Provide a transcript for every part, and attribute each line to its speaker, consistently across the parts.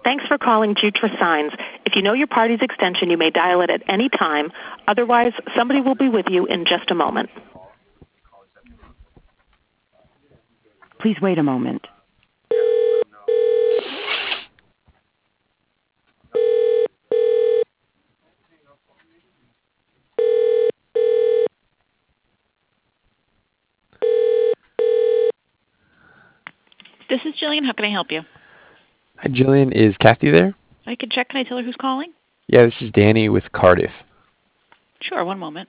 Speaker 1: Thanks for calling Jutra Signs. If you know your party's extension, you may dial it at any time. Otherwise, somebody will be with you in just a moment.
Speaker 2: Please wait a moment.
Speaker 3: This is Jillian. How can I help you?
Speaker 4: Hi, Jillian. Is Kathy there?
Speaker 3: I can check. Can I tell her who's calling?
Speaker 4: Yeah, this is Danny with Cardiff.
Speaker 3: Sure, one moment.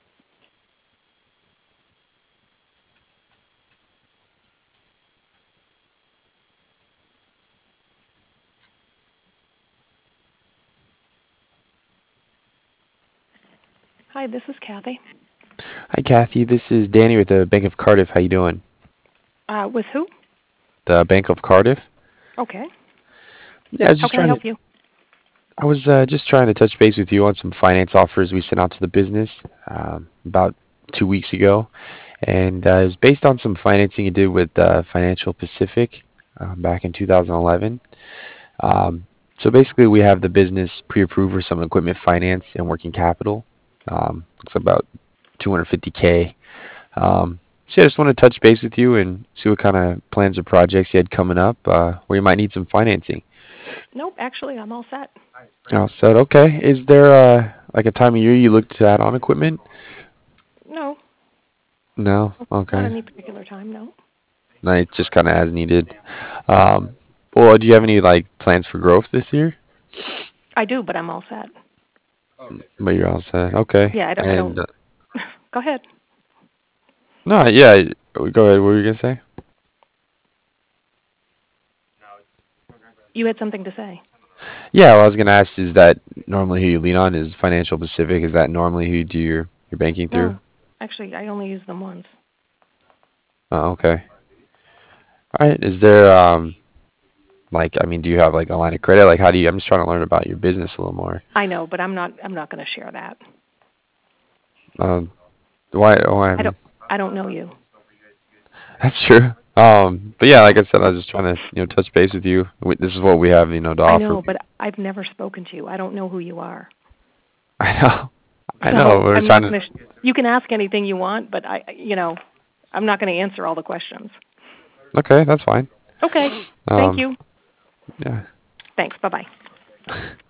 Speaker 1: Hi, this is Kathy.
Speaker 4: Hi, Kathy. This is Danny with the Bank of Cardiff. How you doing?
Speaker 1: With who?
Speaker 4: The Bank of Cardiff.
Speaker 1: Okay.
Speaker 4: Yeah, I was
Speaker 1: How
Speaker 4: just
Speaker 1: can I help you?
Speaker 4: I was just trying to touch base with you on some finance offers we sent out to the business about 2 weeks ago, and it was based on some financing you did with Financial Pacific back in 2011. So basically, we have the business pre-approved for some equipment finance and working capital. It's about 250K. So yeah, I just want to touch base with you and see what kind of plans or projects you had coming up where you might need some financing.
Speaker 1: Nope, actually, I'm all set.
Speaker 4: Oh, so okay. Is there like a time of year you look to add on equipment?
Speaker 1: No,
Speaker 4: No.
Speaker 1: not
Speaker 4: Okay.
Speaker 1: any particular time, no.
Speaker 4: No, it's just kind of as needed. Um, well, do you have any like plans for growth this year?
Speaker 1: I do, but I'm all set.
Speaker 4: But you're all set. Okay.
Speaker 1: Yeah, I
Speaker 4: And
Speaker 1: don't. Go ahead.
Speaker 4: no, yeah. Go ahead. What were you gonna say?
Speaker 1: You had something to say.
Speaker 4: Yeah, what I was gonna ask is that normally who you lean on is Financial Pacific. Is that normally who you do your banking through?
Speaker 1: No, actually, I only use them once.
Speaker 4: Oh, okay. All right. Is there like I mean, do you have like a line of credit? Like how do you? I'm just trying to learn about your business a little more.
Speaker 1: I know, but I'm not. I'm not going to share that.
Speaker 4: Um, why? Why? I
Speaker 1: I
Speaker 4: mean,
Speaker 1: don't. I don't know you.
Speaker 4: that's true. But yeah, like I said, I was just trying to touch base with you. This is what we have to
Speaker 1: I
Speaker 4: offer.
Speaker 1: know, but I've never spoken to you. I don't know who you are.
Speaker 4: I know. I know.
Speaker 1: So
Speaker 4: We're
Speaker 1: I'm
Speaker 4: trying
Speaker 1: not
Speaker 4: to.
Speaker 1: going to. You can ask anything you want, but I'm not going to answer all the questions.
Speaker 4: Okay, that's fine.
Speaker 1: Okay. Thank
Speaker 4: Um,
Speaker 1: you.
Speaker 4: yeah.
Speaker 1: Thanks. Bye bye.